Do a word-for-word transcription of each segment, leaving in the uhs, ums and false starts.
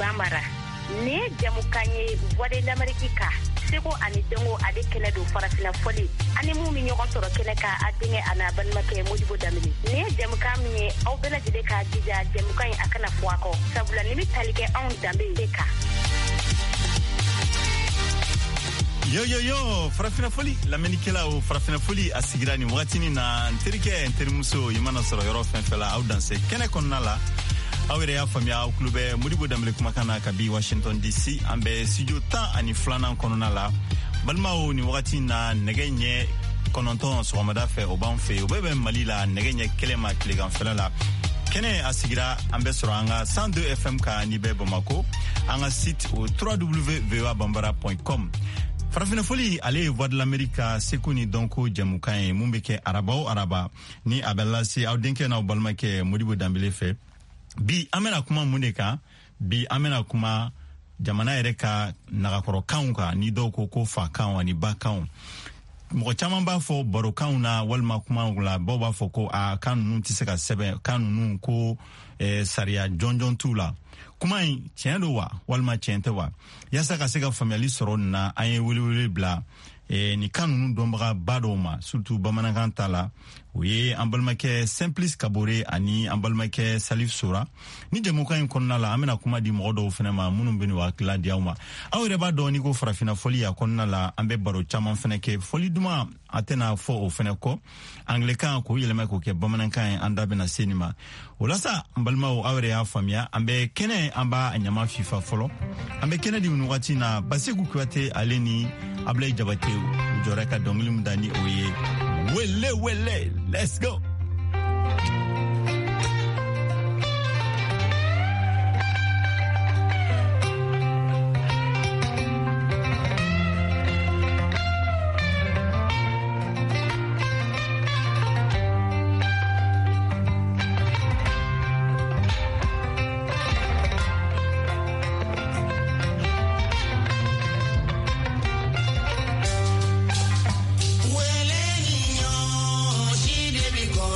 bambara ne jamukanye wade d'Amerika seko ani dengo ade kele do farafina foli ani mu mi nyoko soro kele ka adinge ana ban make Modibo Dambélé ne jamukam ni au bela jide ka jija jamukan akana fuako sabula ni mitalike on Dambélé ka Yo yo yo farafina foli la menikela o farafina foli asigirani watini na nterike nterimuso yimana soro yoro fenfela au danse kene konnala awere ya famia au klube Modibo Dambélé kumakana kabi Washington D C ambe studio tan ani flana konona la balmao ni wakati na negenye kononton so ramada fe obanfe obebe malila negenye kelema kilegan fela la kene asigira ambe soro anga cent deux F M ka ni be Bamako anga site au w w w point v o a bambara point com farafina foli ale voix de l'Amérique sekuni donko jamukan mumbeke arabao araba ni abella si audenke na balmake Modibo Dambélé fe bi amena kuma muneka bi amena kuma jamana yɛrɛ ka nagakɔrɔ kanw kan ni dɔw ko ko fa kanw ani ba kanw mɔgɔ caman b'a fɔ baro kanw na walima kuma la baw b'a fɔ ko a kan ninnu tɛ se ka sɛbɛn kan ninnu ko eh, sariya jɔnjɔn t'u la kuma in tiɲɛ do wa walima tiɲɛ tɛ wa yaasa ka se ka faamuyali sɔrɔ nin na an ye welewele bila eh, ni kan ninnu dɔnbaga ba dɔw ma surtout bamanankan ta la o ye an balimakɛ Simplice Kabore ani an balimakɛ Salif Sora ni jamukan in kɔnɔna la an bɛna kuma di mɔgɔ dɔw fɛnɛ ma minnu bɛ nin hakilila di aw ma aw yɛrɛ b'a dɔn ni ko farafina foli a kɔnɔna la an bɛ baro caman fɛnɛ kɛ foli duman a tɛna fɔ o fɛnɛ kɔ anglikan k'o yɛlɛma k'o kɛ bamanankan ye an da bɛna se nin ma o la sa an balimaw aw yɛrɛ y'a faamuya an bɛ kɛnɛ an b'a ɲama fifa fɔlɔ an bɛ kɛnɛ di nin wagati na Basigu Kuyate ale ni Ablaye Jabate u jɔra ka dɔnkili min da ni o ye Wele wele, let's go. Go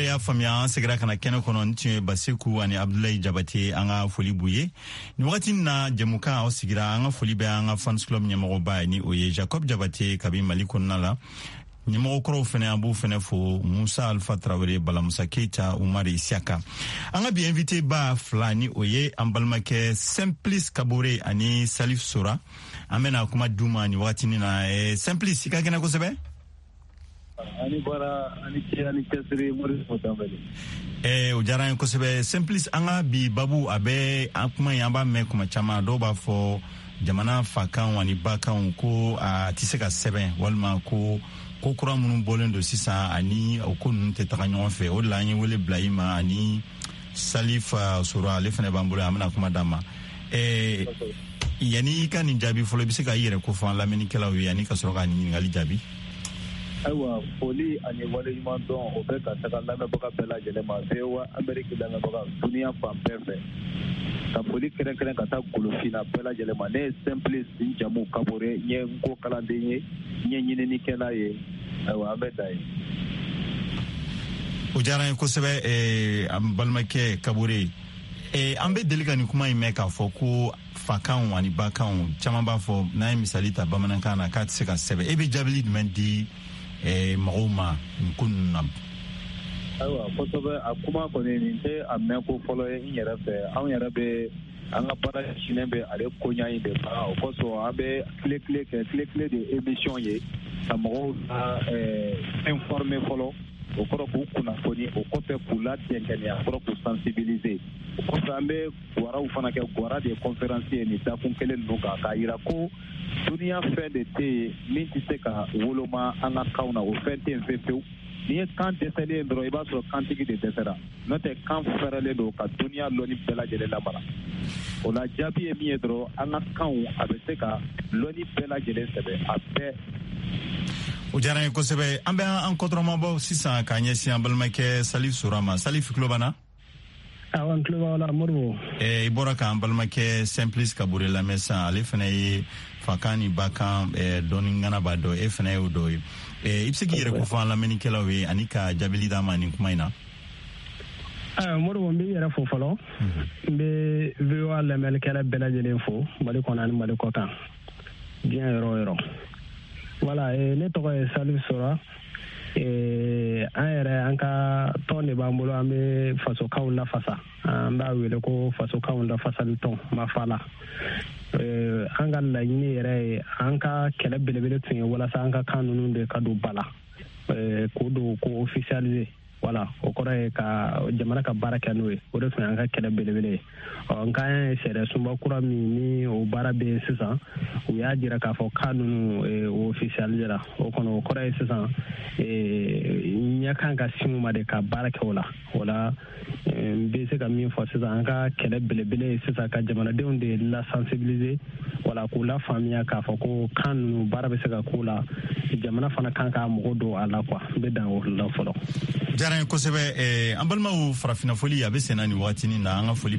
y'a faamuya an segira kana kɛnɛ kɔnɔ n tun ye Basiku ani Abdoulaye Jabate an ka foli b'u ye ni wagati na jɛmukan aw sigira an ka foli bɛ an ka fans club ɲɛmɔgɔba ni o ye Jacob Jabate kabi Mali kɔnɔna la ɲɛmɔgɔ kɔrɔw fɛnɛ an b'u fɛnɛ fo Musa Alpha Traoré Bala Musa Keita Umar Isiaka an ka bi invité ba fila ni o ye an balimakɛ Simplice Kabore ani Salif Sora an bɛna kuma d'uma ni wagati na eh, Simplice i ka kɛnɛ kosɛbɛ ani bara ani ci ani kasiri Maurice Motambele eh o diyara n ye kosɛbɛ Simplice an ka bi babu a bɛ an kuma ye an b'a mɛn kuma caman dɔw b'a fɔ jamana fakanw ani bakanw ko a tɛ se ka sɛbɛn walima ko ko kura minnu bɔlen don sisan ani o ko ninnu tɛ taga ɲɔgɔn fɛ o de la an ye wele bila i ma ani Salif Sora ale fɛnɛ b'an bolo an bɛna kuma d'a ma eh yanni i ka nin jaabi fɔlɔ i bɛ se ka i yɛrɛ ko fɔ an lamɛnnikɛlaw ye ani ka sɔrɔ ka nin ɲininkali jaabi. Ayiwa foli ani wale ɲuman dɔn o bɛ ka taga lamɛnbaga bɛɛ lajɛlen ma V O A Amérique lamɛnbaga duniya fan bɛɛ fɛ ka foli kɛrɛnkɛrɛn ka taa golofina bɛɛ lajɛlen ma ne ye Simplice Njamu Kabore n ye n ko kalanden ye n ye ɲininikɛla ye ayiwa an bɛ da ye. O diyara n ye kosɛbɛ eh, an balimakɛ Kabore eh, an bɛ deli ka nin kuma in mɛn k'a fɔ ko fakanw ani bakanw caman b'a fɔ n'an ye misali ta bamanankan na k'a tɛ se ka sɛbɛn e bɛ jaabili jumɛn di eh, mɔgɔw ma nin ko ninnu na. Ayiwa kosɛbɛ a kuma kɔni nin tɛ a mɛn ko fɔlɔ ye n yɛrɛ fɛ anw yɛrɛ bɛ an ka baara ɲɛsinnen bɛ ale koɲa in de ma o kosɔn an bɛ tile tile kɛ tile tile de émission ye ka mɔgɔw la informer fɔlɔ o kɔrɔ k'u kunnafoni o kɔfɛ k'u ladɛnkɛnɛ a kɔrɔ k'u sensibiliser o kɔfɛ an bɛ gwaraw fana kɛ gwara de ye conférence ye nin dakun kelen ninnu kan k'a yira ko duniya fɛn de tɛ yen min tɛ se ka woloma an ka kanw na o fɛn tɛ yen fewu fewu n'i ye kan dɛsɛlen ye dɔrɔn i b'a sɔrɔ kantigi de dɛsɛra n'o tɛ kan fɛrɛlen don ka duniya lɔnni bɛɛ lajɛlen lamara o la jaabi ye min ye dɔrɔn an ka kanw a bɛ se ka lɔnni bɛɛ lajɛlen sɛbɛn a bɛɛ. O diyara n ye kosɛbɛ an bɛ an kɔtɔrɔmabɔ sisan k'a ɲɛsin an balimakɛ Salif Sora ma Salif tulo b'an na. Awɔ n tulo b'aw la Modibo. Eh, i bɔra k'an balimakɛ Simplice Kabore lamɛn sisan ale fana ye fakan ni bakan eh, dɔɔni ŋanaba dɔ e fana y'o dɔ ye eh, i bɛ se k'i yɛrɛ ko fɔ an lamɛnnikɛlaw ye ani ka jaabili d'a ma nin kuma in na. Modibo n b'i yɛrɛ fo fɔlɔ n bɛ V O A lamɛnnikɛla bɛɛ lajɛlen fo Mali kɔnɔ ani Mali kɔkan diɲɛ yɔrɔ o yɔrɔ. Voilà, ne tɔgɔ ye Salif Sora an yɛrɛ an ka tɔn de b'an bolo an bɛ fasokanw lafasa an b'a wele ko fasokanw lafasali tɔn Mafala an ka laɲini yɛrɛ ye an ka kɛlɛ belebele tun ye walasa an ka kan ninnu de ka don ba la k'o don ko officialiser voilà o kɔrɔ ye ka jamana ka baara kɛ n'o ye o de tun ye an ka kɛlɛ belebele ye ɔ n k'an ye sɛrɛ sunba kura min ni o baara bɛ yen sisan u y'a jira k'a fɔ kan ninnu o officialisera o kɔnɔ o kɔrɔ ye sisan ɲɛ kan ka sin ma de ka baara kɛ o la o la n bɛ se ka min fɔ sisan an ka kɛlɛ belebele ye sisan ka jamanadenw de la sensibiliser wala k'u la faamuya k'a fɔ ko kan ninnu baara bɛ se ka k'u la jamana fana kan ka mɔgɔ don a la quoi n bɛ dan o la fɔlɔ. Diyara n ye kosɛbɛ an balimaw farafinna foli a bɛ senna nin waatinin na an ka foli